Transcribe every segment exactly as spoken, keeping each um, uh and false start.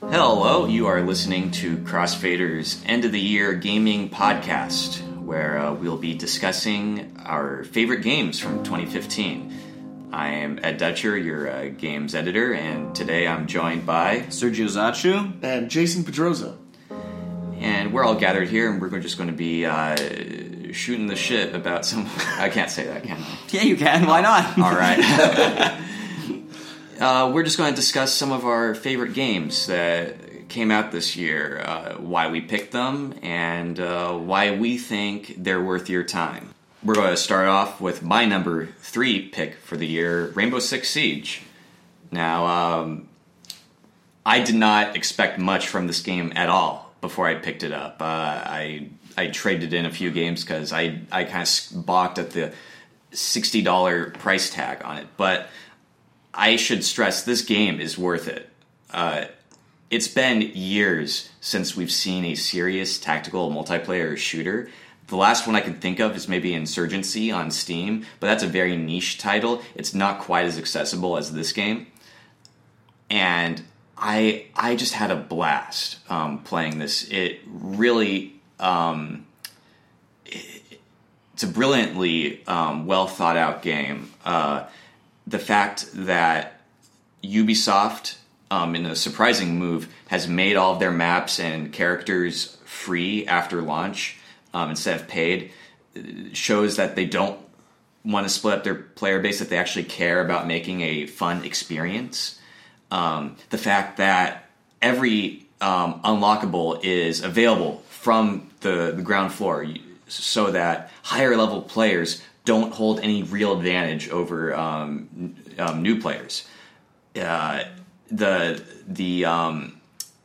Hello, you are listening to Crossfader's End of the Year Gaming Podcast, where uh, we'll be discussing our favorite games from twenty fifteen. I am Ed Dutcher, your uh, games editor, and today I'm joined by Sergio Zachu and Jason Pedroza. And we're all gathered here, and we're just going to be uh, shooting the shit about some... I can't say that, can I? Yeah, you can. Why not? All right. uh, we're just going to discuss some of our favorite games that came out this year, uh, why we picked them, and uh, why we think they're worth your time. We're going to start off with my number three pick for the year, Rainbow Six Siege. Now, um, I did not expect much from this game at all before I picked it up. Uh, I I traded in a few games because I, I kind of balked at the sixty dollars price tag on it. But I should stress, this game is worth it. Uh, it's been years since we've seen a serious tactical multiplayer shooter. The last one I can think of is maybe Insurgency on Steam, but that's a very niche title. It's not quite as accessible as this game. And I I just had a blast um, playing this. It really... Um, it, it's a brilliantly um, well thought out game. Uh, the fact that Ubisoft, um, in a surprising move, has made all of their maps and characters free after launch um, instead of paid shows that they don't want to split up their player base, that they actually care about making a fun experience. Um, the fact that every um, unlockable is available from the, the ground floor so that higher level players don't hold any real advantage over um, um, new players. Uh, the the um,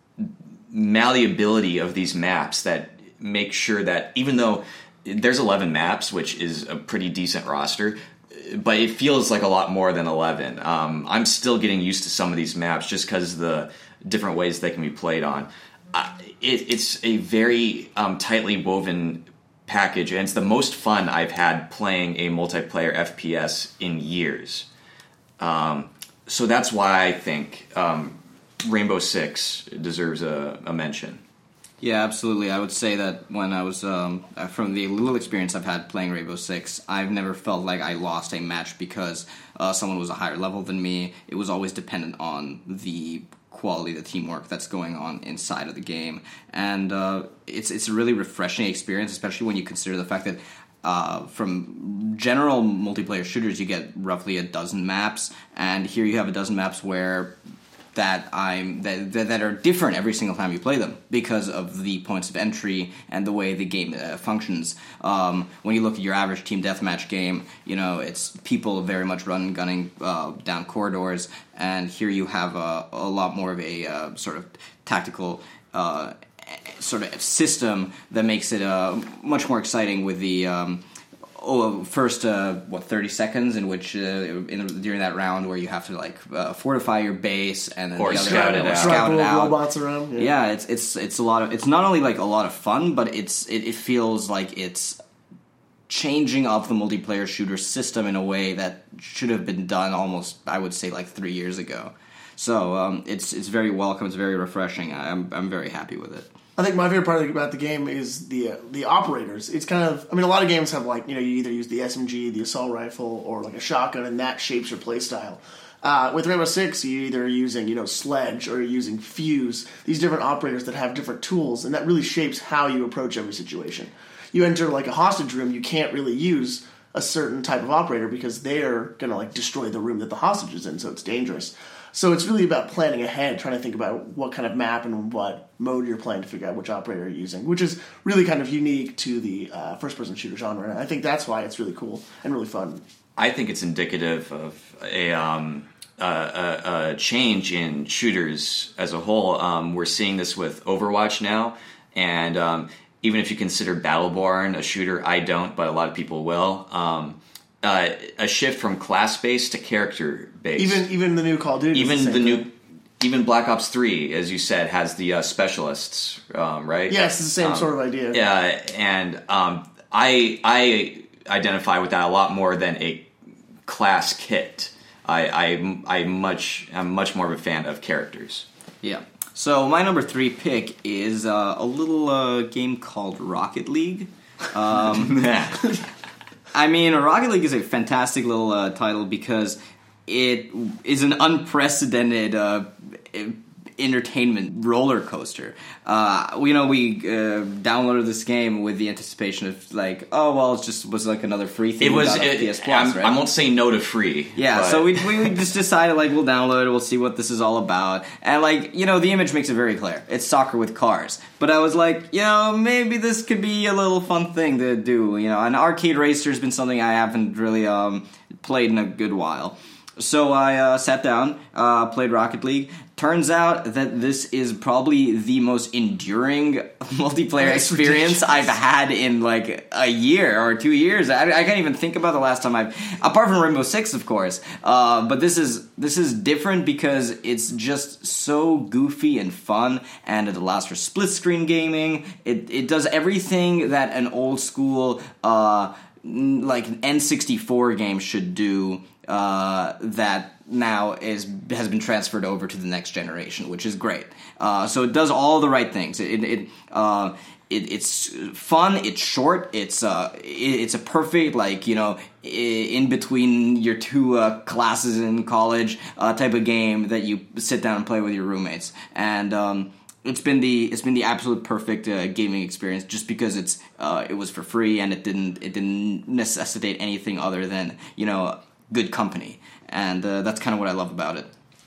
malleability of these maps that make sure that even though there's eleven maps, which is a pretty decent roster, but it feels like a lot more than eleven. Um, I'm still getting used to some of these maps just because of the different ways they can be played on. Uh, it, it's a very um, tightly woven package, and it's the most fun I've had playing a multiplayer F P S in years. Um, so that's why I think um, Rainbow Six deserves a, a mention. Yeah, absolutely. I would say that when I was, um, from the little experience I've had playing Rainbow Six, I've never felt like I lost a match because uh, someone was a higher level than me. It was always dependent on the quality, the teamwork that's going on inside of the game. And uh, it's it's a really refreshing experience, especially when you consider the fact that uh, from general multiplayer shooters, you get roughly a dozen maps, and here you have a dozen maps where that I'm that that are different every single time you play them because of the points of entry and the way the game uh, functions. Um, when you look at your average team deathmatch game, you know it's people very much run gunning uh, down corridors, and here you have a, a lot more of a uh, sort of tactical uh, sort of system that makes it uh, much more exciting with the. Um, Oh, first, uh, what, thirty seconds in which, uh, in, during that round where you have to, like, uh, fortify your base and then or the other scout round, it out. scout it out. Robots around. Yeah. yeah, it's, it's, it's a lot of, it's not only, like, a lot of fun, but it's, it, it feels like it's changing up the multiplayer shooter system in a way that should have been done almost, I would say, like, three years ago. So, um, it's, it's very welcome, it's very refreshing. I'm, I'm very happy with it. I think my favorite part about the game is the uh, the operators. It's kind of, I mean, a lot of games have, like, you know, you either use the S M G, the assault rifle, or like a shotgun, and that shapes your playstyle. Uh, with Rainbow Six, you're either using, you know, Sledge or you're using Fuse. These different operators that have different tools, and that really shapes how you approach every situation. You enter like a hostage room, you can't really use a certain type of operator because they're gonna like destroy the room that the hostage is in, so it's dangerous. So it's really about planning ahead, trying to think about what kind of map and what mode you're playing to figure out which operator you're using, which is really kind of unique to the uh, first-person shooter genre. And I think that's why it's really cool and really fun. I think it's indicative of a, um, a, a, a change in shooters as a whole. Um, we're seeing this with Overwatch now, and um, even if you consider Battleborn a shooter, I don't, but a lot of people will. Um, uh, a shift from class-based to character-based. Even even the new Call of Duty. Even the, the, the new, even Black Ops three, as you said, has the uh, specialists, um, right? Yes, it's the same um, sort of idea. Yeah, and um, I I identify with that a lot more than a class kit. I I I much I'm much more of a fan of characters. Yeah. So my number three pick is uh, a little uh, game called Rocket League. Um, I mean, Rocket League is a fantastic little uh, title because it is an unprecedented uh, entertainment roller coaster. Uh, you know, we uh, downloaded this game with the anticipation of like, oh well, it just was like another free thing. It was. It, It, P S Plus, I'm, right? I won't say no to free. Yeah, but. so we we just decided like we'll download it, we'll see what this is all about, and like you know the image makes it very clear. It's soccer with cars, but I was like, you know, maybe this could be a little fun thing to do. You know, an arcade racer has been something I haven't really um, played in a good while. So I uh, sat down, uh, played Rocket League. Turns out that this is probably the most enduring multiplayer That's experience ridiculous. I've had in like a year or two years. I, I can't even think about the last time I've, apart from Rainbow Six, of course. Uh, but this is this is different because it's just so goofy and fun, and it allows for split screen gaming. It it does everything that an old school uh, like N sixty-four game should do. Uh, that now is has been transferred over to the next generation, which is great. Uh, so it does all the right things. It, it, uh, it it's fun. It's short. It's uh, it, it's a perfect like you know in between your two uh, classes in college uh, type of game that you sit down and play with your roommates. And um, it's been the it's been the absolute perfect uh, gaming experience just because it's uh, it was for free and it didn't it didn't necessitate anything other than you know. good company, and uh, that's kind of what I love about it.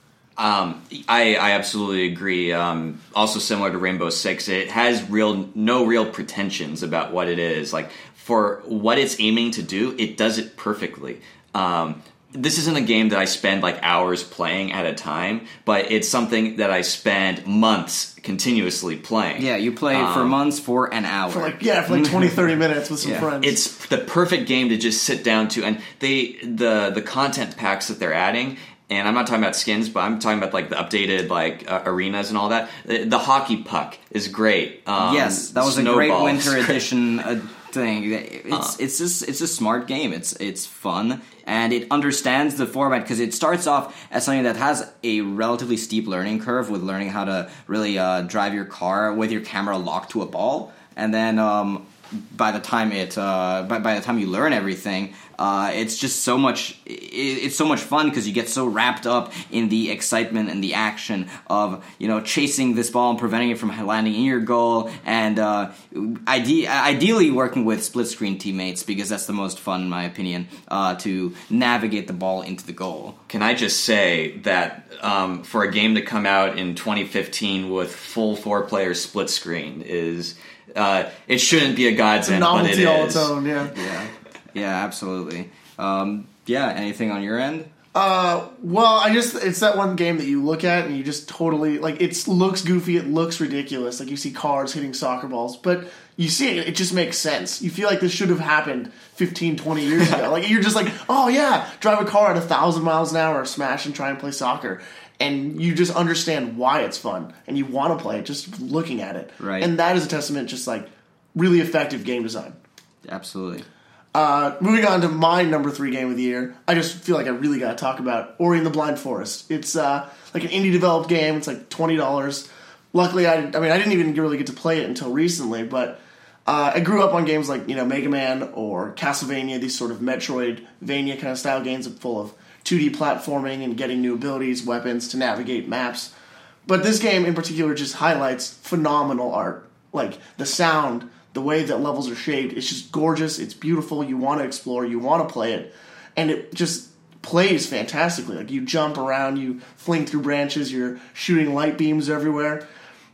Um, I, I absolutely agree. Um, also similar to Rainbow Six, it has real no real pretensions about what it is. Like for what it's aiming to do, it does it perfectly. Um, this isn't a game that I spend like hours playing at a time, but it's something that I spend months continuously playing. Yeah, you play um, for months for an hour. For like yeah, for like twenty, thirty minutes with some Yeah. friends. It's the perfect game to just sit down to, and they the the content packs that they're adding. And I'm not talking about skins, but I'm talking about like the updated like uh, arenas and all that. The, the hockey puck is great. Um, yes, that was a great snowballs. winter edition uh, thing. It's Uh. it's just it's a smart game. It's it's fun and it understands the format because it starts off as something that has a relatively steep learning curve with learning how to really uh, drive your car with your camera locked to a ball, and then um, by the time it uh, by by the time you learn everything. Uh, it's just so much. It, it's so much fun because you get so wrapped up in the excitement and the action of you know chasing this ball and preventing it from landing in your goal, and uh, ide- ideally working with split screen teammates because that's the most fun, in my opinion, uh, to navigate the ball into the goal. Can I just say that um, for a game to come out in twenty fifteen with full four player split screen is uh, it shouldn't be a godsend, but it novelty all is. its own. Yeah. Yeah, yeah, absolutely. Um, yeah, anything on your end? Uh, well, I just it's that one game that you look at and you just totally like it looks goofy, it looks ridiculous. Like you see cars hitting soccer balls, but you see it, it just makes sense. You feel like this should have happened fifteen, twenty years ago. Like you're just like, oh yeah, drive a car at a thousand miles an hour, smash and try and play soccer. And you just understand why it's fun and you want to play it just looking at it. Right. And that is a testament just like really effective game design. Absolutely. Uh, moving on to my number three game of the year, I just feel like I really got to talk about Ori and the Blind Forest. It's uh, like an indie developed game. It's like twenty dollars. Luckily, I, I mean, I didn't even really get to play it until recently, but uh, I grew up on games like, you know, Mega Man or Castlevania, these sort of Metroidvania kind of style games full of two D platforming and getting new abilities, weapons to navigate maps. But this game in particular just highlights phenomenal art. Like, the sound, the way that levels are shaped, it's just gorgeous, it's beautiful, you want to explore, you want to play it, and it just plays fantastically. Like, you jump around, you fling through branches, you're shooting light beams everywhere.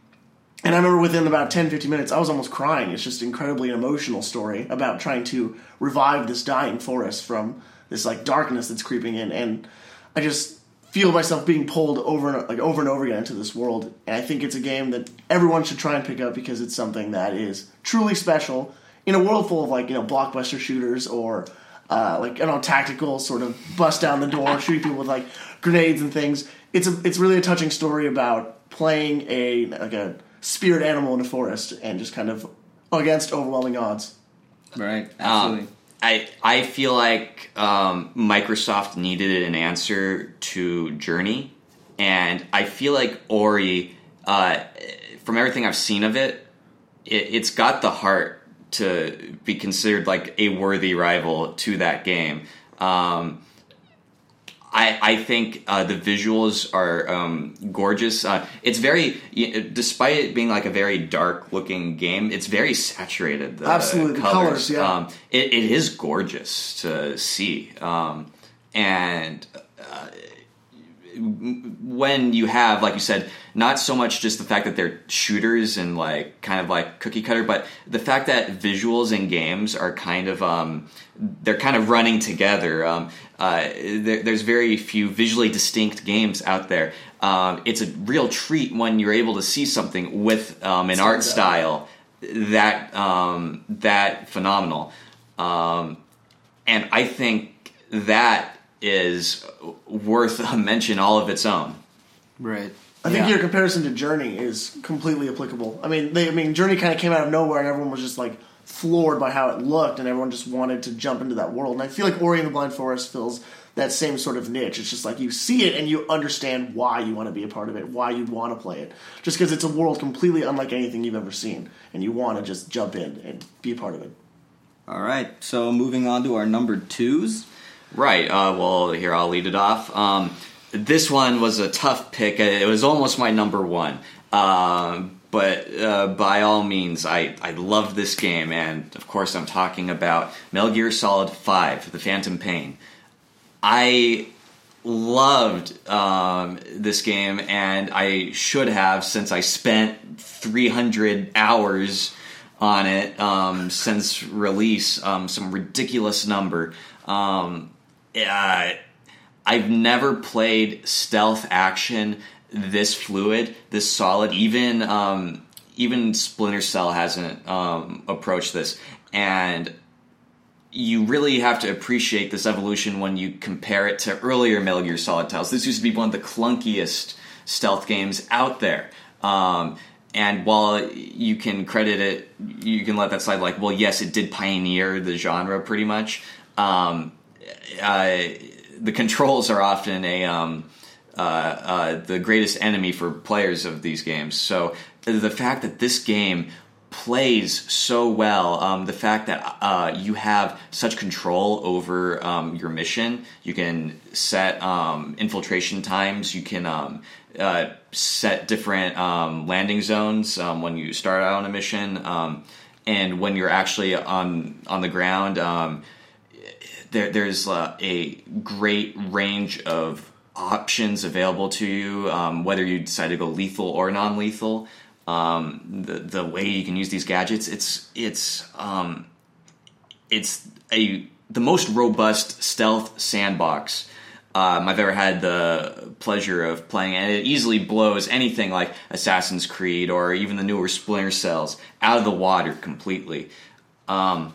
And I remember within about ten, fifteen minutes, I was almost crying. It's just an incredibly emotional story about trying to revive this dying forest from this, like, darkness that's creeping in, and I just feel myself being pulled over and like over and over again into this world. And I think it's a game that everyone should try and pick up because it's something that is truly special in a world full of like, you know, blockbuster shooters or uh, like, you know, tactical sort of bust down the door, shooting people with like grenades and things. It's a, it's really a touching story about playing a like a spirit animal in a forest and just kind of against overwhelming odds. Right, absolutely. Um, I I feel like um, Microsoft needed an answer to Journey, and I feel like Ori uh, from everything I've seen of it, it, it's got the heart to be considered like a worthy rival to that game. Um, I, I think uh, the visuals are um, gorgeous. Uh, it's very, despite it being like a very dark-looking game, it's very saturated. The Absolutely, colors, the colors yeah. Um, it, it is gorgeous to see, um, and uh, when you have, like you said, not so much just the fact that they're shooters and like kind of like cookie cutter, but the fact that visuals in games are kind of um, they're kind of running together. Um, uh, there, there's very few visually distinct games out there. Um, it's a real treat when you're able to see something with um, an art style that um, that phenomenal, um, and I think that is worth a mention all of its own. Right. I think yeah. your comparison to Journey is completely applicable. I mean, they, I mean, Journey kind of came out of nowhere, and everyone was just like floored by how it looked, and everyone just wanted to jump into that world. And I feel like Ori and the Blind Forest fills that same sort of niche. It's just like you see it and you understand why you want to be a part of it, why you'd want to play it, just because it's a world completely unlike anything you've ever seen, and you want to just jump in and be a part of it. All right. So moving on to our number twos. Right. Uh, well, here I'll lead it off. Um, this one was a tough pick. It was almost my number one. Um, but uh, by all means, I, I loved this game. And, of course, I'm talking about Metal Gear Solid five, The Phantom Pain. I loved um, this game, and I should have, since I spent three hundred hours on it um, since release, um, some ridiculous number. Um, uh, I've never played stealth action this fluid, this solid. Even um, even Splinter Cell hasn't um, approached this, and you really have to appreciate this evolution when you compare it to earlier Metal Gear Solid titles. This used to be one of the clunkiest stealth games out there. Um, and while you can credit it, you can let that slide like, well, yes, it did pioneer the genre pretty much. Um, uh, the controls are often a um, uh, uh, the greatest enemy for players of these games. So the fact that this game plays so well, um, the fact that uh, you have such control over um, your mission, you can set um, infiltration times, you can um, uh, set different um, landing zones um, when you start out on a mission, um, and when you're actually on on the ground, um, there, there's uh, a great range of options available to you, um, whether you decide to go lethal or non-lethal. Um, the the way you can use these gadgets, it's it's um, it's a the most robust stealth sandbox um, I've ever had the pleasure of playing, and it easily blows anything like Assassin's Creed or even the newer Splinter Cells out of the water completely. Um,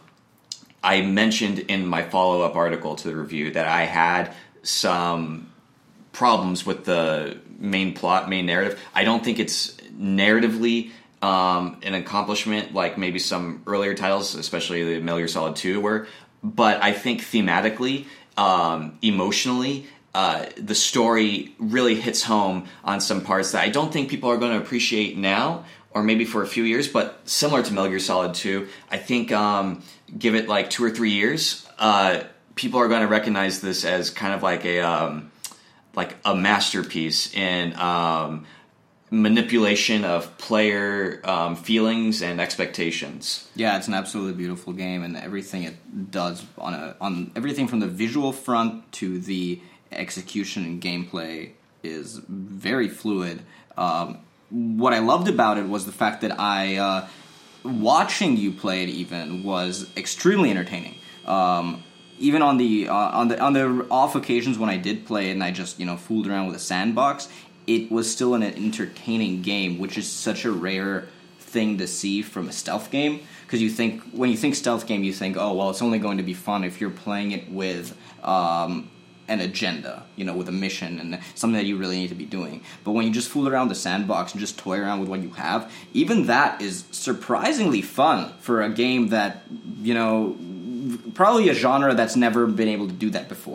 I mentioned in my follow-up article to the review that I had some problems with the main plot, main narrative. I don't think it's narratively um, an accomplishment like maybe some earlier titles, especially the Metal Gear Solid two were, but I think thematically, um, emotionally, uh, the story really hits home on some parts that I don't think people are going to appreciate now, or maybe for a few years, but similar to Metal Gear Solid two, I think um, give it like two or three years, uh, people are going to recognize this as kind of like a um, like a masterpiece in um, manipulation of player um, feelings and expectations. Yeah, it's an absolutely beautiful game, and everything it does on a, on everything from the visual front to the execution and gameplay is very fluid. Um, what I loved about it was the fact that I uh, watching you play it even was extremely entertaining. Um, even on the uh, on the on the off occasions when I did play it and I just you know fooled around with a sandbox, it was still an entertaining game, which is such a rare thing to see from a stealth game. Because you think when you think stealth game, you think, oh well, it's only going to be fun if you're playing it with um, an agenda, you know, with a mission and something that you really need to be doing. But when you just fool around the sandbox and just toy around with what you have, even that is surprisingly fun for a game that, you know, probably a genre that's never been able to do that before.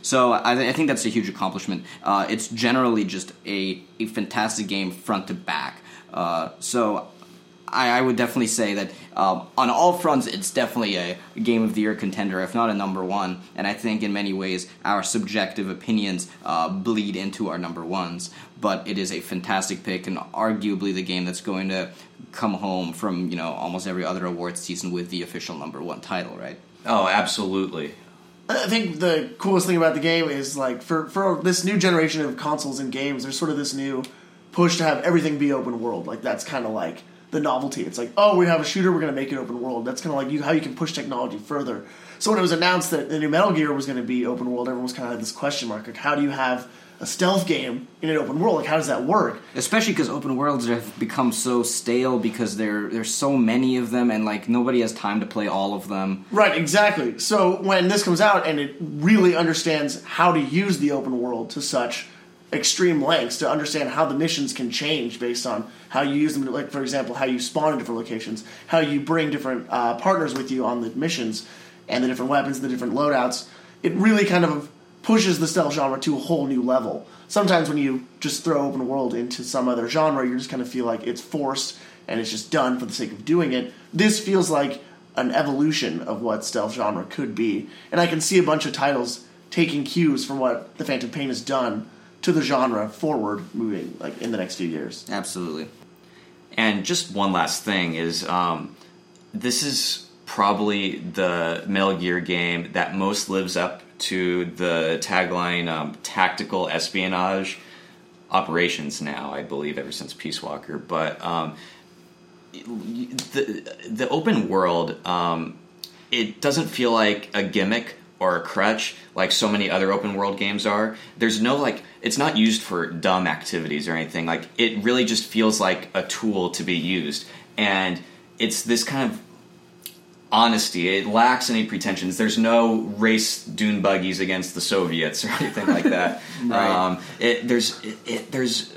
So I, I think that's a huge accomplishment. Uh, it's generally just a, a fantastic game front to back. Uh, so I, I would definitely say that uh, on all fronts, it's definitely a Game of the Year contender, if not a number one. And I think in many ways, our subjective opinions uh, bleed into our number ones. But it is a fantastic pick, and arguably the game that's going to come home from, you know, almost every other awards season with the official number one title, right? Oh, absolutely. I think the coolest thing about the game is, like, for, for this new generation of consoles and games, there's sort of this new push to have everything be open world. Like, that's kind of like the novelty. It's like, oh, we have a shooter, we're going to make it open world. That's kind of like you, how you can push technology further. So when it was announced that the new Metal Gear was going to be open world, everyone was kind of had this question mark. Like, how do you have a stealth game in an open world? Like, how does that work? Especially because open worlds have become so stale because there there's so many of them, and like nobody has time to play all of them. Right, exactly. So when this comes out and it really understands how to use the open world to such extreme lengths, to understand how the missions can change based on how you use them, like, for example, how you spawn in different locations, how you bring different uh, partners with you on the missions, and the different weapons, the different loadouts, it really kind of pushes the stealth genre to a whole new level. Sometimes when you just throw open world into some other genre, you just kind of feel like it's forced and it's just done for the sake of doing it. This feels like an evolution of what stealth genre could be. And I can see a bunch of titles taking cues from what the Phantom Pain has done to the genre forward, moving like in the next few years. Absolutely. And just one last thing is, um, this is probably the Metal Gear game that most lives up to the tagline, um, tactical espionage operations now, I believe, ever since Peace Walker. But um, the, the open world, um, it doesn't feel like a gimmick or a crutch like so many other open world games are. There's no, like, it's not used for dumb activities or anything. Like, it really just feels like a tool to be used. And it's this kind of honesty. It lacks any pretensions. There's no race dune buggies against the Soviets or anything like that. Right. Um, it, there's it, it, there's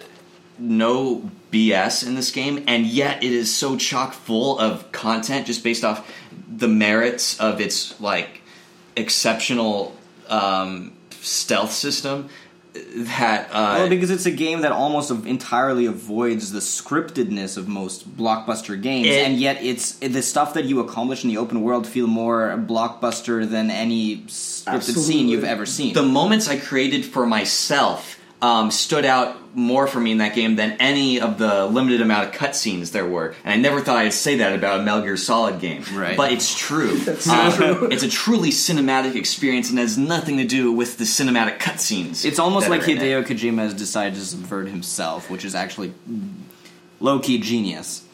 no B S in this game, and yet it is so chock full of content just based off the merits of its, like, exceptional um, stealth system that uh, well, because it's a game that almost entirely avoids the scriptedness of most blockbuster games, it, and yet it's the stuff that you accomplish in the open world feel more blockbuster than any scripted absolutely. Scene you've ever seen. The moments I created for myself um, stood out more for me in that game than any of the limited amount of cutscenes there were. And I never thought I'd say that about a Metal Gear Solid game. Right. But it's true. That's so uh, true. It's a truly cinematic experience and has nothing to do with the cinematic cutscenes. It's almost like Hideo it. Kojima has decided to subvert himself, which is actually low-key genius.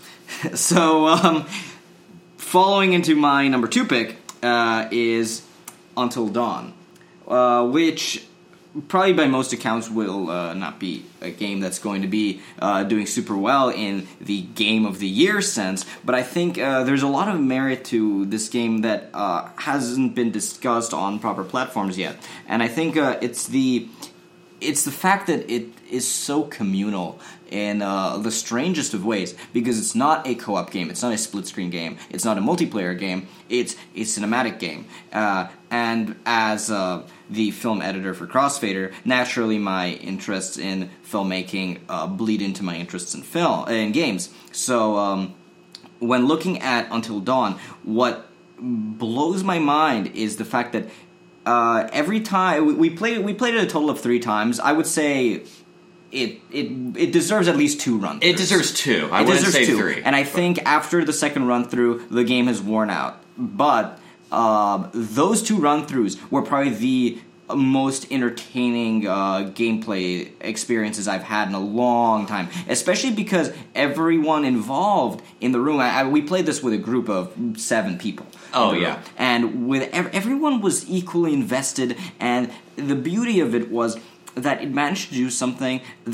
So, um, following into my number two pick uh, is Until Dawn, uh, which probably by most accounts will uh, not be a game that's going to be uh, doing super well in the Game of the Year sense, but I think uh, there's a lot of merit to this game that uh, hasn't been discussed on proper platforms yet, and I think uh, it's the it's the fact that it is so communal in uh, the strangest of ways, because it's not a co-op game, it's not a split-screen game, it's not a multiplayer game, it's a cinematic game. Uh, and as uh, the film editor for Crossfader, naturally my interests in filmmaking uh, bleed into my interests in film in games. So um, when looking at Until Dawn, what blows my mind is the fact that uh, every time we, we played, we played it a total of three times. I would say It it it deserves at least two run-throughs. It deserves two. I it wouldn't say two. three. And I but. think after the second run-through, the game has worn out. But uh, those two run-throughs were probably the most entertaining uh, gameplay experiences I've had in a long time. Especially because everyone involved in the room, I, I, we played this with a group of seven people. Oh, yeah. And with ev- everyone was equally invested, and the beauty of it was that it managed to do something that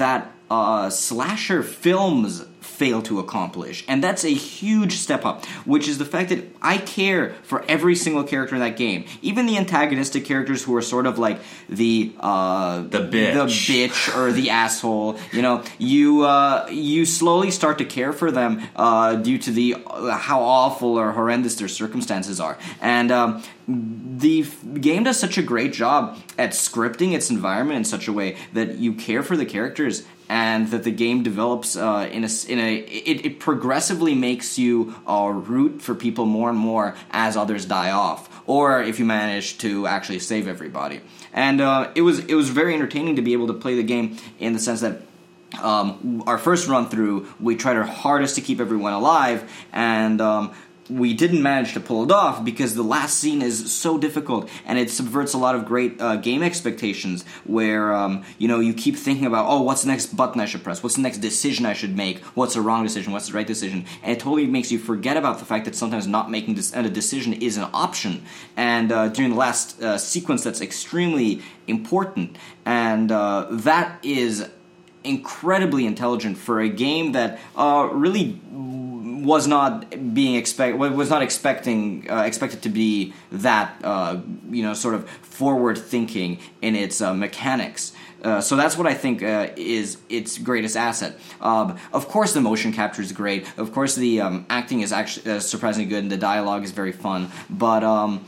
uh, slasher films fail to accomplish. And that's a huge step up, which is the fact that I care for every single character in that game. Even the antagonistic characters who are sort of like the uh, the bitch, the bitch or the asshole. You know, you uh, you slowly start to care for them uh, due to the uh, how awful or horrendous their circumstances are. And um, the f- game does such a great job at scripting its environment in such a way that you care for the characters, and that the game develops uh, in a in a it, it progressively makes you uh, root for people more and more as others die off, or if you manage to actually save everybody. And uh, it was it was very entertaining to be able to play the game in the sense that um, our first run through we tried our hardest to keep everyone alive, and um, we didn't manage to pull it off because the last scene is so difficult, and it subverts a lot of great uh, game expectations where, um, you know, you keep thinking about, oh, what's the next button I should press? What's the next decision I should make? What's the wrong decision? What's the right decision? And it totally makes you forget about the fact that sometimes not making this, a decision is an option. And uh, during the last uh, sequence, that's extremely important. And uh, that is incredibly intelligent for a game that uh, really was not being expect was not expecting uh, expected to be that uh, you know sort of forward thinking in its uh, mechanics. Uh, so that's what I think uh, is its greatest asset. Um, of course, the motion capture is great. Of course, the um, acting is actually uh, surprisingly good, and the dialogue is very fun. But um,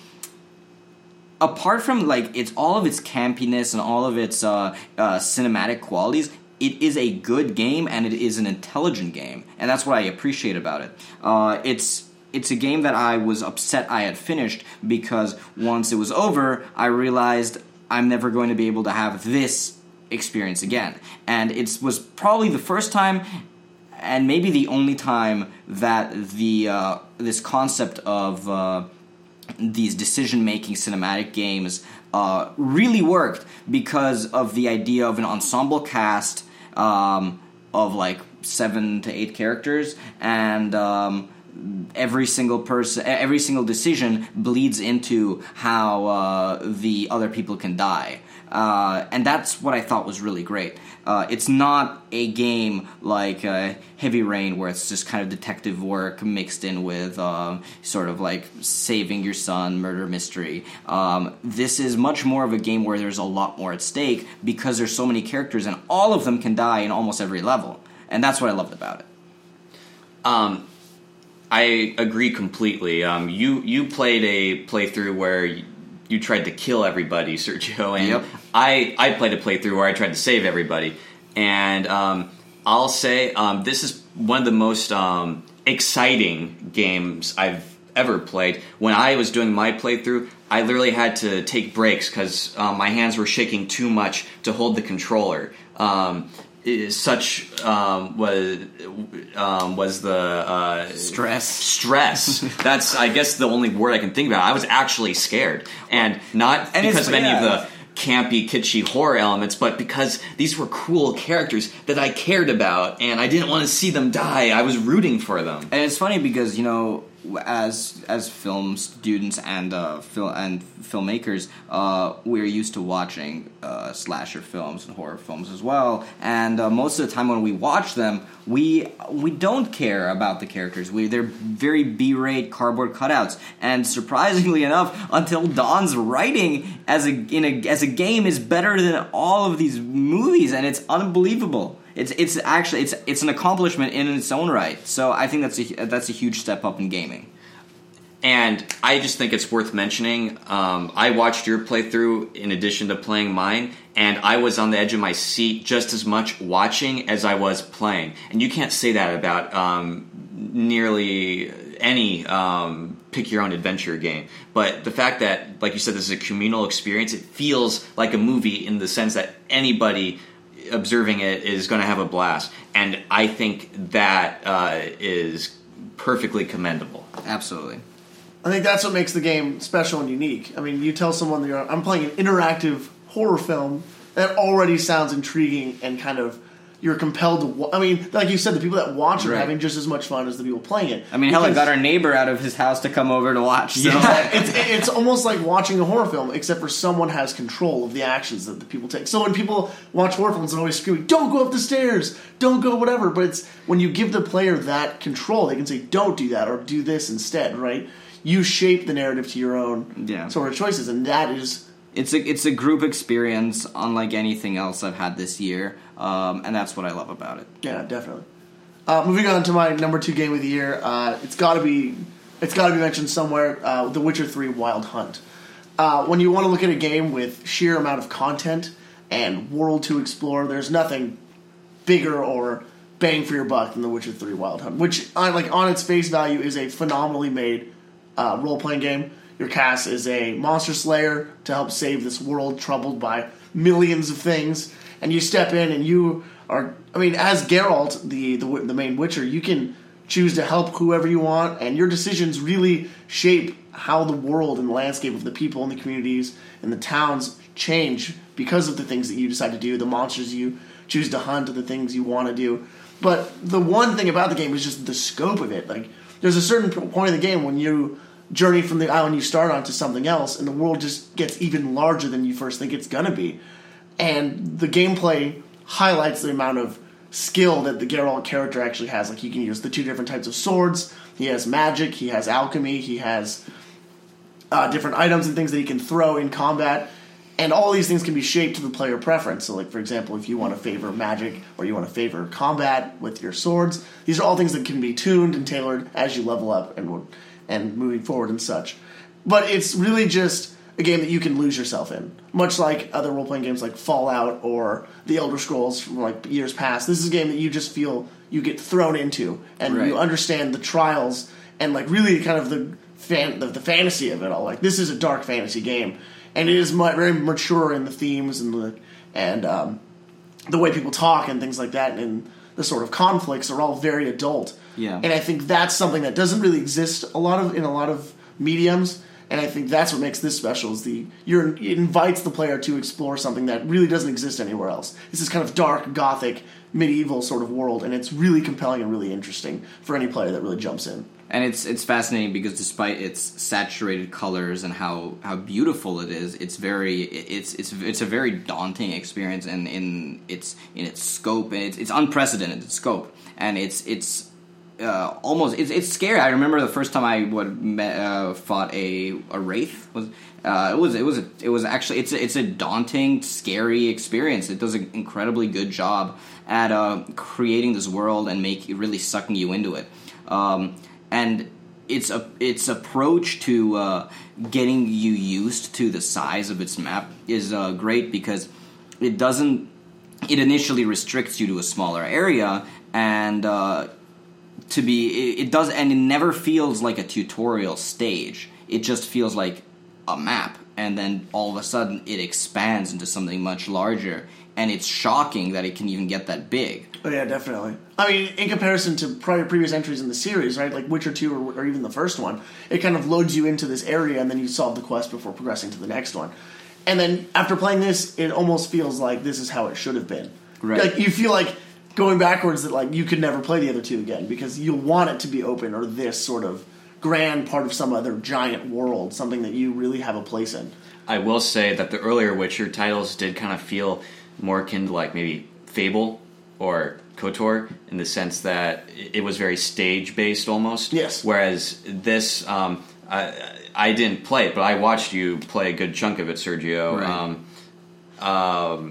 apart from like it's all of its campiness and all of its uh, uh, cinematic qualities, it is a good game, and it is an intelligent game, and that's what I appreciate about it. Uh, it's it's a game that I was upset I had finished, because once it was over, I realized I'm never going to be able to have this experience again. And it was probably the first time, and maybe the only time, that the uh, this concept of uh, these decision-making cinematic games uh, really worked, because of the idea of an ensemble cast Um, of like seven to eight characters, and um, every single person, every single decision bleeds into how uh, the other people can die, uh, and that's what I thought was really great. Uh, it's not a game like uh, Heavy Rain, where it's just kind of detective work mixed in with uh, sort of like saving your son, murder mystery. Um, this is much more of a game where there's a lot more at stake, because there's so many characters, and all of them can die in almost every level. And that's what I loved about it. Um, I agree completely. Um, you, you played a playthrough where you, you tried to kill everybody, Sergio, and yep. I, I played a playthrough where I tried to save everybody. And um, I'll say um, this is one of the most um, exciting games I've ever played. When I was doing my playthrough, I literally had to take breaks because um, my hands were shaking too much to hold the controller. Um, such um, was um, was the uh, stress. Stress. That's, I guess, the only word I can think about. I was actually scared, and not and because of any yeah. of the campy, kitschy horror elements, but because these were cool characters that I cared about, and I didn't want to see them die. I was rooting for them. And it's funny because, you know, as as film students and uh, fil- and filmmakers, uh, we're used to watching uh, slasher films and horror films as well. And uh, most of the time when we watch them, we we don't care about the characters. We they're very B-rate cardboard cutouts. And surprisingly enough, Until Dawn's writing as a in a as a game is better than all of these movies, and it's unbelievable. It's it's actually it's it's an accomplishment in its own right. So I think that's a that's a huge step up in gaming. And I just think it's worth mentioning. Um, I watched your playthrough in addition to playing mine, and I was on the edge of my seat just as much watching as I was playing. And you can't say that about um, nearly any um, pick-your-own-adventure game. But the fact that, like you said, this is a communal experience, it feels like a movie in the sense that anybody observing it is going to have a blast, and I think that uh, is perfectly commendable. Absolutely. I think that's what makes the game special and unique. I mean, you tell someone that I'm playing an interactive horror film, that already sounds intriguing and kind of you're compelled to. Wa- I mean, like you said, the people that watch are Right. having just as much fun as the people playing it. I mean, hell, I Because- got our neighbor out of his house to come over to watch. So. Yeah, it's it's almost like watching a horror film, except for someone has control of the actions that the people take. So when people watch horror films, they're always screaming, "Don't go up the stairs! Don't go whatever!" But it's when you give the player that control, they can say, "Don't do that," or "Do this instead." Right? You shape the narrative to your own Yeah. sort of choices, and that is It's a it's a group experience unlike anything else I've had this year, um, and that's what I love about it. yeah, definitely. Uh, moving on to my number two game of the year, uh, it's got to be it's got to be mentioned somewhere. Uh, The Witcher three Wild Hunt. Uh, when you want to look at a game with sheer amount of content and world to explore, there's nothing bigger or bang for your buck than The Witcher three Wild Hunt, which on, like on its face value is a phenomenally made uh, role playing game. Your cast is a monster slayer to help save this world troubled by millions of things, and you step in and you are. I mean, as Geralt, the the, the main Witcher, you can choose to help whoever you want, and your decisions really shape how the world and the landscape of the people and the communities and the towns change because of the things that you decide to do, the monsters you choose to hunt, the things you want to do. But the one thing about the game is just the scope of it. Like, there's a certain point in the game when you journey from the island you start on to something else, and the world just gets even larger than you first think it's gonna be. And the gameplay highlights the amount of skill that the Geralt character actually has. Like, he can use the two different types of swords, he has magic, he has alchemy, he has uh, different items and things that he can throw in combat, and all these things can be shaped to the player preference. So, like, for example, if you want to favor magic or you want to favor combat with your swords, these are all things that can be tuned and tailored as you level up and and moving forward and such. But it's really just a game that you can lose yourself in, much like other role-playing games like Fallout or The Elder Scrolls from like years past. This is a game that you just feel you get thrown into, and Right. you understand the trials and like really kind of the fan the, the fantasy of it all. Like, this is a dark fantasy game, and it is mu- very mature in the themes and the and um, the way people talk and things like that, and the sort of conflicts are all very adult. Yeah. And I think that's something that doesn't really exist a lot of in a lot of mediums, and I think that's what makes this special. Is the you're it invites the player to explore something that really doesn't exist anywhere else. It's this kind of dark, gothic, medieval sort of world, and it's really compelling and really interesting for any player that really jumps in. And it's it's fascinating because despite its saturated colors and how, how beautiful it is, it's very it's it's it's a very daunting experience in, in its in its scope, and it's it's unprecedented in scope, and it's it's uh, almost it's it's scary. I remember the first time I would met, uh, fought a a wraith was uh, it was it was a, it was actually it's a, it's a daunting, scary experience. It does an incredibly good job at uh, creating this world and make really sucking you into it. Um, And its a, its approach to uh, getting you used to the size of its map is uh, great because it doesn't. It initially restricts you to a smaller area, and uh, to be it, it does, and it never feels like a tutorial stage. It just feels like a map, and then all of a sudden it expands into something much larger, and it's shocking that it can even get that big. Oh yeah, definitely. I mean, in comparison to prior previous entries in the series, right, like Witcher two or, or even the first one, it kind of loads you into this area and then you solve the quest before progressing to the next one. And then after playing this, it almost feels like this is how it should have been. Right. Like, you feel like going backwards that like you could never play the other two again because you'll want it to be open or this sort of grand part of some other giant world, something that you really have a place in. I will say that the earlier Witcher titles did kind of feel more akin to like maybe Fable or KOTOR in the sense that it was very stage-based almost. Yes. Whereas this, um, I, I didn't play it, but I watched you play a good chunk of it, Sergio. Right. Um, um,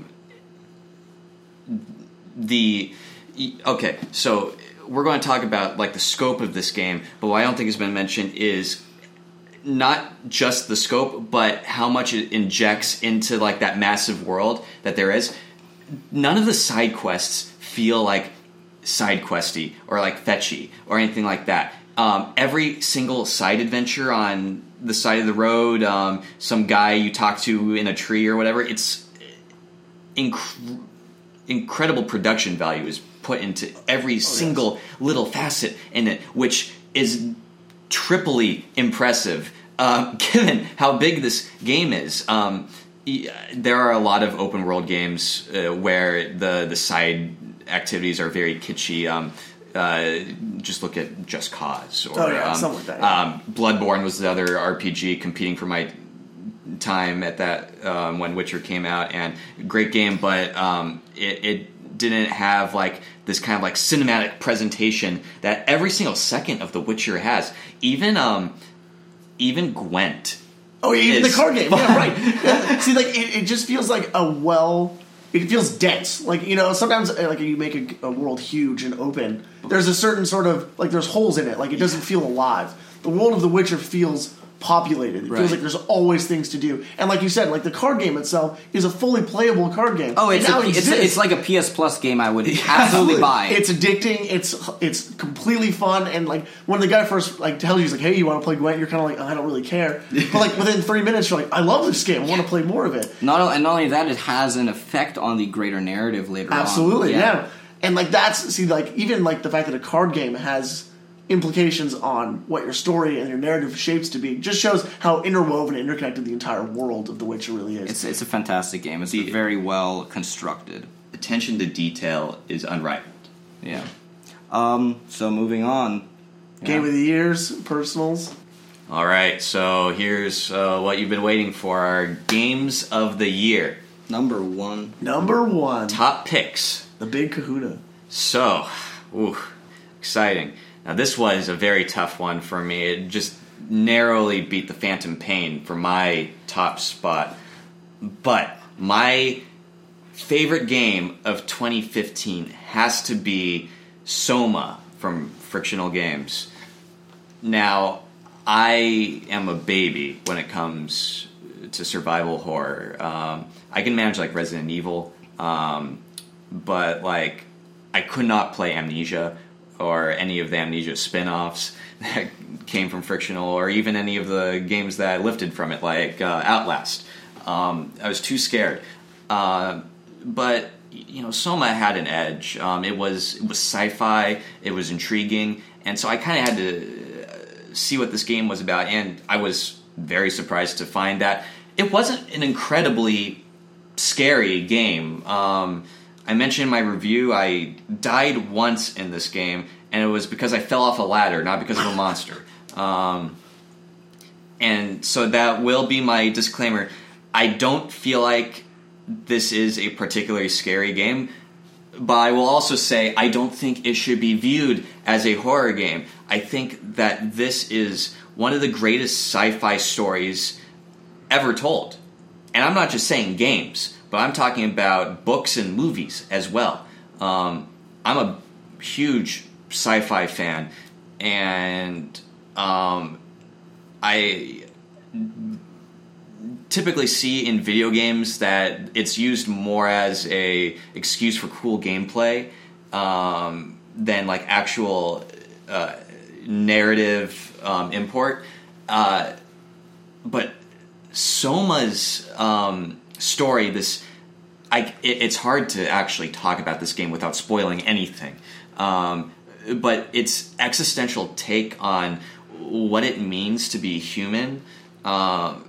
the okay, so we're going to talk about like the scope of this game, but what I don't think has been mentioned is not just the scope, but how much it injects into like that massive world that there is. None of the side quests feel like side questy or like fetchy or anything like that. Um, every single side adventure on the side of the road, um, some guy you talk to in a tree or whatever, it's inc- incredible production value is put into every single yes. little facet in it, which is triply impressive uh, given how big this game is. Um, there are a lot of open world games uh, where the the side activities are very kitschy. Um, uh, just look at Just Cause. Or, oh, yeah, um, something like that. Yeah. Um, Bloodborne was the other R P G competing for my time at that um, when Witcher came out, and great game, but um, it, it didn't have like this kind of like cinematic presentation that every single second of The Witcher has. Even um, even Gwent. Oh, yeah, even is the card game. fun. Yeah, right. See, like it, it just feels like a well. It feels dense. Like, you know, sometimes uh, like you make a, a world huge and open. There's a certain sort of like there's holes in it. Like it doesn't feel alive. The world of The Witcher feels populated. It Right. feels like there's always things to do. And like you said, like the card game itself is a fully playable card game. Oh, it's It now a, it's, exists. it's like a P S Plus game I would absolutely buy. It's addicting. It's it's completely fun. And like when the guy first like tells you, he's like, "Hey, you want to play Gwent?" You're kind of like, oh, "I don't really care." But like within three minutes, you're like, "I love this game. I want to play more of it." Not o- and not only that, it has an effect on the greater narrative later on. Absolutely, yeah. And like that's see, like even like the fact that a card game has implications on what your story and your narrative shapes to be just shows how interwoven and interconnected the entire world of The Witcher really is. It's it's a fantastic game. It's The- very well constructed. Attention to detail is unrivaled. Yeah. Um. So moving on. Game Yeah. of the years, personals. All right, so here's uh, what you've been waiting for: our games of the year, Number one. Number one, top picks. the Big Kahuna. So, ooh, exciting. Now, this was a very tough one for me. It just narrowly beat the Phantom Pain for my top spot. But my favorite game of twenty fifteen has to be Soma from Frictional Games. Now, I am a baby when it comes to survival horror. Um, I can manage like Resident Evil, um, but like I could not play Amnesia or any of the Amnesia spin-offs that came from Frictional, or even any of the games that I lifted from it, like uh, Outlast. Um, I was too scared. Uh, but you know, Soma had an edge. Um, it was it was sci-fi. It was intriguing, and so I kind of had to see what this game was about. And I was very surprised to find that it wasn't an incredibly scary game. Um, I mentioned in my review I died once in this game, and it was because I fell off a ladder, not because of a monster. Um, and so that will be my disclaimer. I don't feel like this is a particularly scary game, but I will also say I don't think it should be viewed as a horror game. I think that this is one of the greatest sci-fi stories ever told. And I'm not just saying games, but I'm talking about books and movies as well. Um, I'm a huge sci-fi fan, and um, I typically see in video games that it's used more as a excuse for cool gameplay um, than like actual uh, narrative um, import. Uh, but Soma's um, story, this I, it, it's hard to actually talk about this game without spoiling anything. Um, but its existential take on what it means to be human, uh,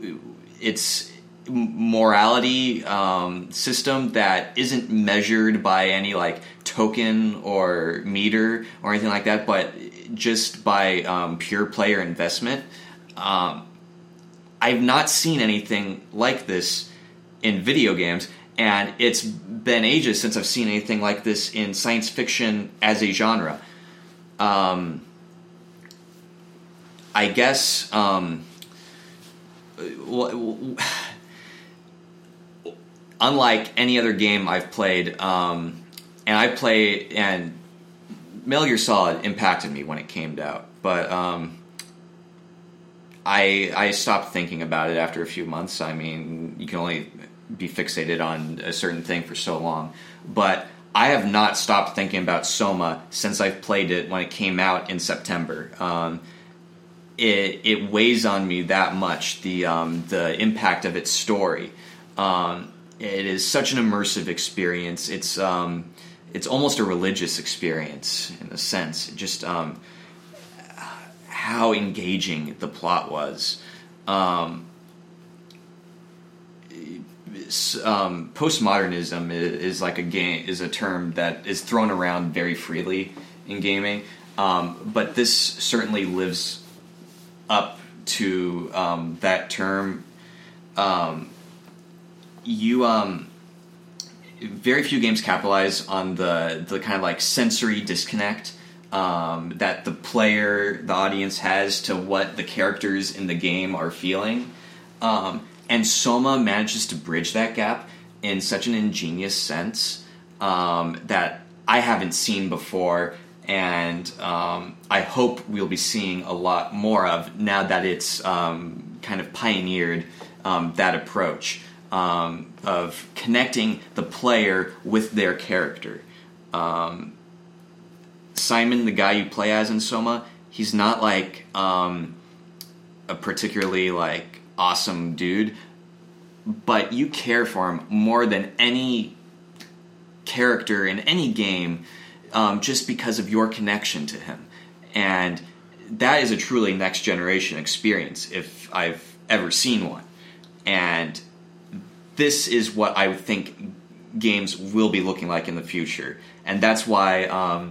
its morality um, system that isn't measured by any like token or meter or anything like that, but just by um, pure player investment. Um, I've not seen anything like this in video games, and it's been ages since I've seen anything like this in science fiction as a genre. Um, I guess um, unlike any other game I've played, um, and I play, and Metal Gear Solid impacted me when it came out, but um, I I stopped thinking about it after a few months. I mean, you can only be fixated on a certain thing for so long, but I have not stopped thinking about Soma since I've played it when it came out in September. Um, it it weighs on me that much, the um, the impact of its story. Um, it is such an immersive experience. It's um, it's almost a religious experience in a sense. It just um, how engaging the plot was. Um, um, postmodernism is, is like a game is a term that is thrown around very freely in gaming, um, but this certainly lives up to um, that term. Um, you um, very few games capitalize on the the kind of like sensory disconnect um, that the player, the audience has to what the characters in the game are feeling. Um, and Soma manages to bridge that gap in such an ingenious sense um, that I haven't seen before, and um, I hope we'll be seeing a lot more of now that it's um, kind of pioneered um, that approach um, of connecting the player with their character. Um, Simon, the guy you play as in Soma, he's not like um, a particularly like awesome dude, but you care for him more than any character in any game um, just because of your connection to him. And that is a truly next generation experience if I've ever seen one. And this is what I would think games will be looking like in the future. And that's why um,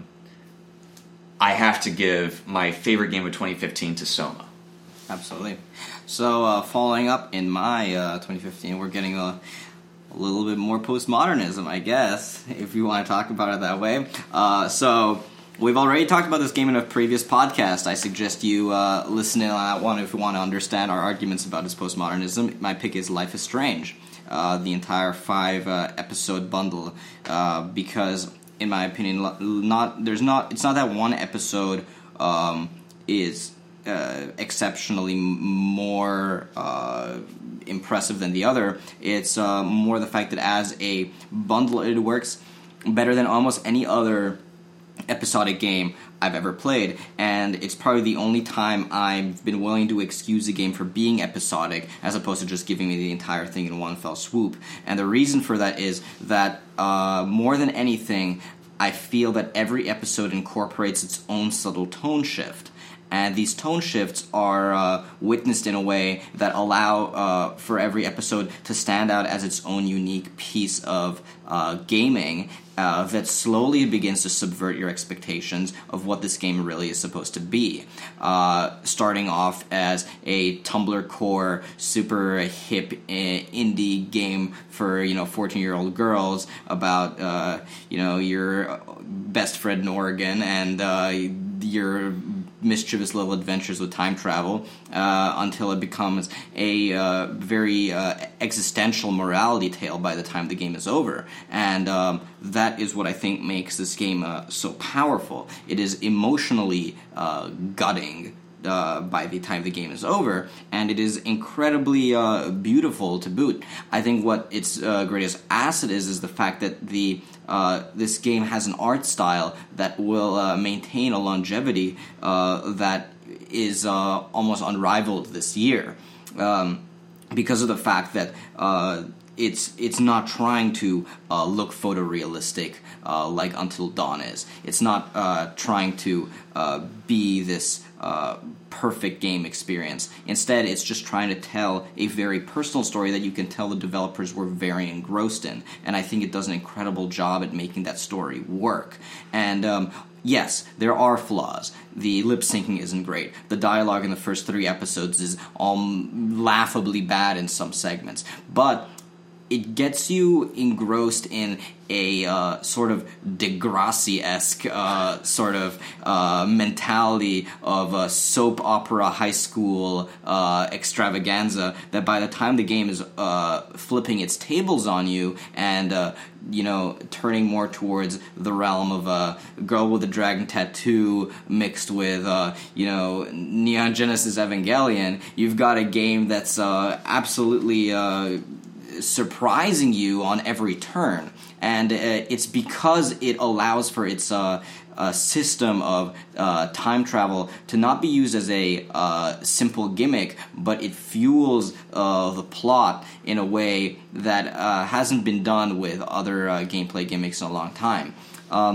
I have to give my favorite game of twenty fifteen to Soma. Absolutely. So, uh, following up in my uh, twenty fifteen, we're getting a, a little bit more postmodernism, I guess, if you want to talk about it that way. Uh, so, we've already talked about this game in a previous podcast. I suggest you uh, listen in on that one if you want to understand our arguments about its postmodernism. My pick is Life is Strange, uh, the entire five uh, episode bundle, uh, because, in my opinion, not there's not it's not that one episode um, is Uh, exceptionally m- more uh, impressive than the other. It's uh, more the fact that as a bundle it works better than almost any other episodic game I've ever played, and it's probably the only time I've been willing to excuse a game for being episodic as opposed to just giving me the entire thing in one fell swoop. And the reason for that is that uh, more than anything, I feel that every episode incorporates its own subtle tone shift. And these tone shifts are uh, witnessed in a way that allow uh, for every episode to stand out as its own unique piece of uh, gaming uh, that slowly begins to subvert your expectations of what this game really is supposed to be. Uh, starting off as a Tumblr core, super hip uh, indie game for, you know, fourteen-year-old girls about, uh, you know, your best friend in Oregon and uh, your mischievous little adventures with time travel uh, until it becomes a uh, very uh, existential morality tale by the time the game is over. And um, that is what I think makes this game uh, so powerful. It is emotionally uh, gutting Uh, by the time the game is over, and it is incredibly uh, beautiful to boot. I think what its uh, greatest asset is is the fact that the uh, this game has an art style that will uh, maintain a longevity uh, that is uh, almost unrivaled this year, um, because of the fact that uh, it's it's not trying to uh, look photorealistic uh, like Until Dawn is. It's not uh, trying to uh, be this Uh, perfect game experience. Instead, it's just trying to tell a very personal story that you can tell the developers were very engrossed in, and I think it does an incredible job at making that story work. And um, yes, there are flaws. The lip syncing isn't great. The dialogue in the first three episodes is um, laughably bad in some segments, but it gets you engrossed in a uh, sort of Degrassi-esque uh, sort of uh, mentality of a soap opera high school uh, extravaganza that by the time the game is uh, flipping its tables on you and, uh, you know, turning more towards the realm of a girl with a dragon tattoo mixed with, uh, you know, Neon Genesis Evangelion, you've got a game that's uh, absolutely Uh, surprising you on every turn, and uh, it's because it allows for its uh, uh, system of uh, time travel to not be used as a uh, simple gimmick, but it fuels uh, the plot in a way that uh, hasn't been done with other uh, gameplay gimmicks in a long time. Um,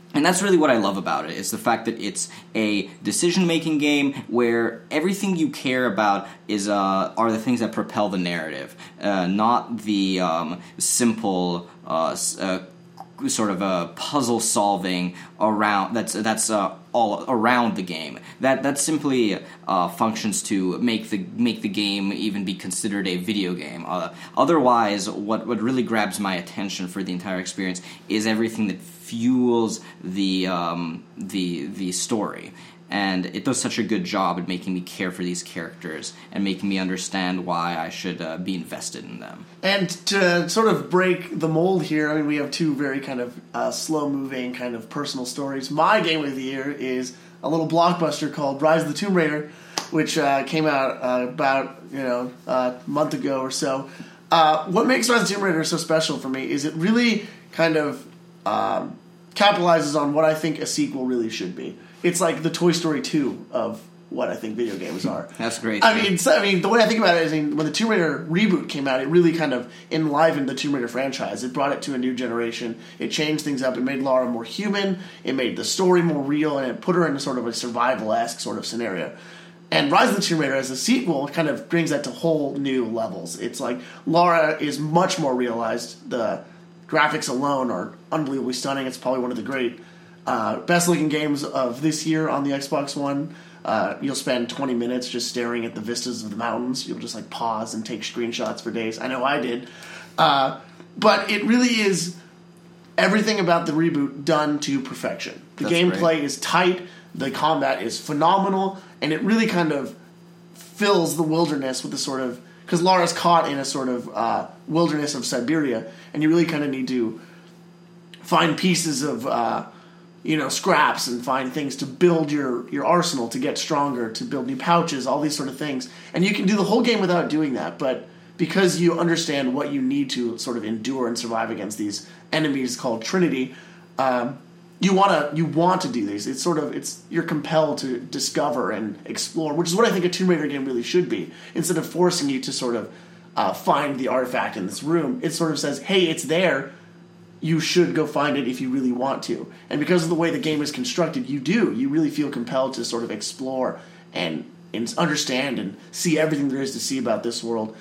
And that's really what I love about it, is the fact that it's a decision-making game where everything you care about is uh, are the things that propel the narrative, uh, not the um, simple uh, uh, sort of a puzzle solving around that's that's uh, all around the game. That that simply uh, functions to make the make the game even be considered a video game. Uh, otherwise, what what really grabs my attention for the entire experience is everything that fuels the um, the the story. And it does such a good job at making me care for these characters and making me understand why I should uh, be invested in them. And to sort of break the mold here, I mean, we have two very kind of uh, slow-moving, kind of personal stories. My game of the year is a little blockbuster called Rise of the Tomb Raider, which uh, came out uh, about, you know, a month ago or so. Uh, what makes Rise of the Tomb Raider so special for me is it really kind of um, capitalizes on what I think a sequel really should be. It's like the Toy Story two of what I think video games are. That's great. I mean, so, I mean, the way I think about it is, I mean, when the Tomb Raider reboot came out, it really kind of enlivened the Tomb Raider franchise. It brought it to a new generation. It changed things up. It made Lara more human. It made the story more real, and it put her in a sort of a survival-esque sort of scenario. And Rise of the Tomb Raider as a sequel kind of brings that to whole new levels. It's like Lara is much more realized. The graphics alone are unbelievably stunning. It's probably one of the great Uh, best-looking games of this year on the Xbox One. Uh, you'll spend twenty minutes just staring at the vistas of the mountains. You'll just like pause and take screenshots for days. I know I did. Uh, but it really is everything about the reboot done to perfection. The That's gameplay great. is tight. The combat is phenomenal. And it really kind of fills the wilderness with the sort of... Because Lara's caught in a sort of uh, wilderness of Siberia. And you really kind of need to find pieces of... Uh, you know, scraps and find things to build your, your arsenal, to get stronger, to build new pouches, all these sort of things. And you can do the whole game without doing that, but because you understand what you need to sort of endure and survive against these enemies called Trinity, um, you wanna you want to do these. It's sort of it's you're compelled to discover and explore, which is what I think a Tomb Raider game really should be. Instead of forcing you to sort of uh, find the artifact in this room, it sort of says, "Hey, it's there. You should go find it if you really want to." And because of the way the game is constructed, you do. You really feel compelled to sort of explore and, and understand and see everything there is to see about this world.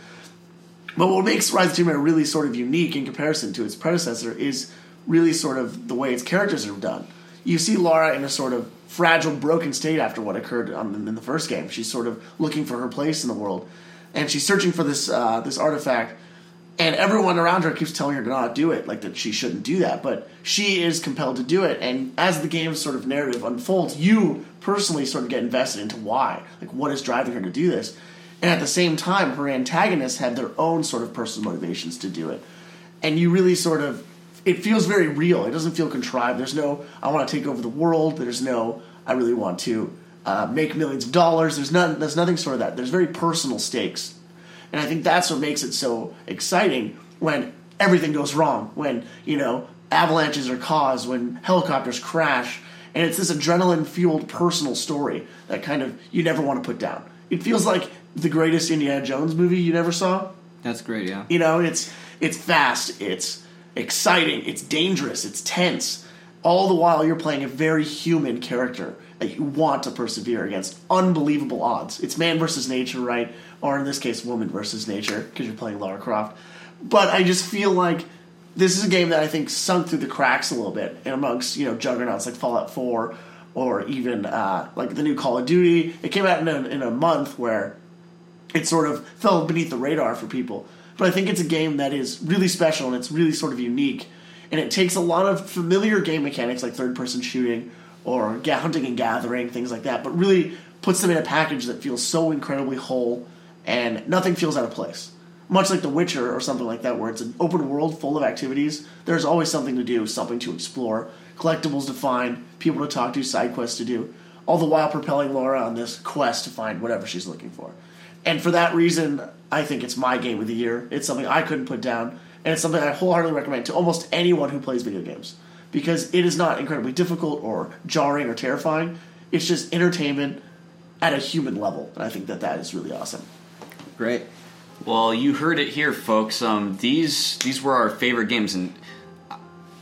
But what makes Rise of the Tomb Raider really sort of unique in comparison to its predecessor is really sort of the way its characters are done. You see Lara in a sort of fragile, broken state after what occurred on, in the first game. She's sort of looking for her place in the world. And she's searching for this uh, this artifact. And everyone around her keeps telling her to not do it, like that she shouldn't do that. But she is compelled to do it. And as the game's sort of narrative unfolds, you personally sort of get invested into why. Like, what is driving her to do this? And at the same time, her antagonists have their own sort of personal motivations to do it. And you really sort of... It feels very real. It doesn't feel contrived. There's no, I want to take over the world. There's no, I really want to uh, make millions of dollars. There's, none, there's nothing sort of that. There's very personal stakes. And I think that's what makes it so exciting when everything goes wrong, when, you know, avalanches are caused, when helicopters crash, and it's this adrenaline-fueled personal story that kind of you never want to put down. It feels like the greatest Indiana Jones movie you never saw. That's great, yeah. You know, it's it's fast, it's exciting, it's dangerous, it's tense. All the while you're playing a very human character that you want to persevere against unbelievable odds. It's man versus nature, right? Or in this case, woman versus nature, because you're playing Lara Croft. But I just feel like this is a game that I think sunk through the cracks a little bit, and amongst, you know, juggernauts like Fallout four, or even uh, like the new Call of Duty. It came out in a, in a month where it sort of fell beneath the radar for people. But I think it's a game that is really special, and it's really sort of unique. And it takes a lot of familiar game mechanics like third-person shooting or hunting and gathering, things like that, but really puts them in a package that feels so incredibly whole, and nothing feels out of place. Much like The Witcher or something like that, where it's an open world full of activities, there's always something to do, something to explore, collectibles to find, people to talk to, side quests to do, all the while propelling Lara on this quest to find whatever she's looking for. And for that reason, I think it's my game of the year. It's something I couldn't put down, and it's something I wholeheartedly recommend to almost anyone who plays video games. Because it is not incredibly difficult or jarring or terrifying. It's just entertainment at a human level, and I think that that is really awesome. Great. Well, you heard it here, folks. Um, these these were our favorite games, and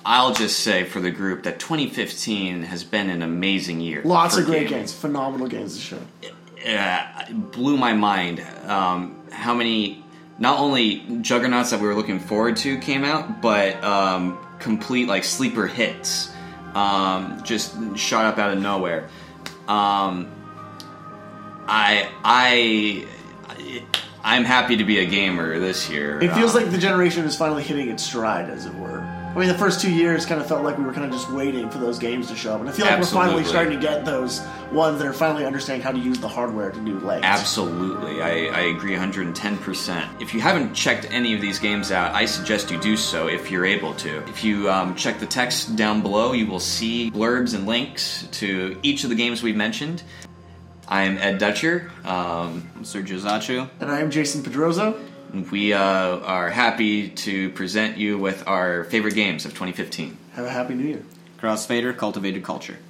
I'll just say for the group that twenty fifteen has been an amazing year. Lots for of great gaming. games, phenomenal games this year. Uh, it blew my mind um, how many, not only juggernauts that we were looking forward to came out, but um, complete like sleeper hits um, just shot up out of nowhere. Um, I I I'm happy to be a gamer this year. It feels um, like the generation is finally hitting its stride, as it were. I mean, the first two years kind of felt like we were kind of just waiting for those games to show up, and I feel like Absolutely. we're finally starting to get those ones that are finally understanding how to use the hardware to do legs. Absolutely, I, I agree one hundred ten percent. If you haven't checked any of these games out, I suggest you do so if you're able to. If you um, check the text down below, you will see blurbs and links to each of the games we've mentioned. I'm Ed Dutcher. Um, I'm Sergio Zaccio. And I am Jason Pedroso. we uh, are happy to present you with our favorite games of twenty fifteen. Have a happy new year. Crossfader, cultivated culture.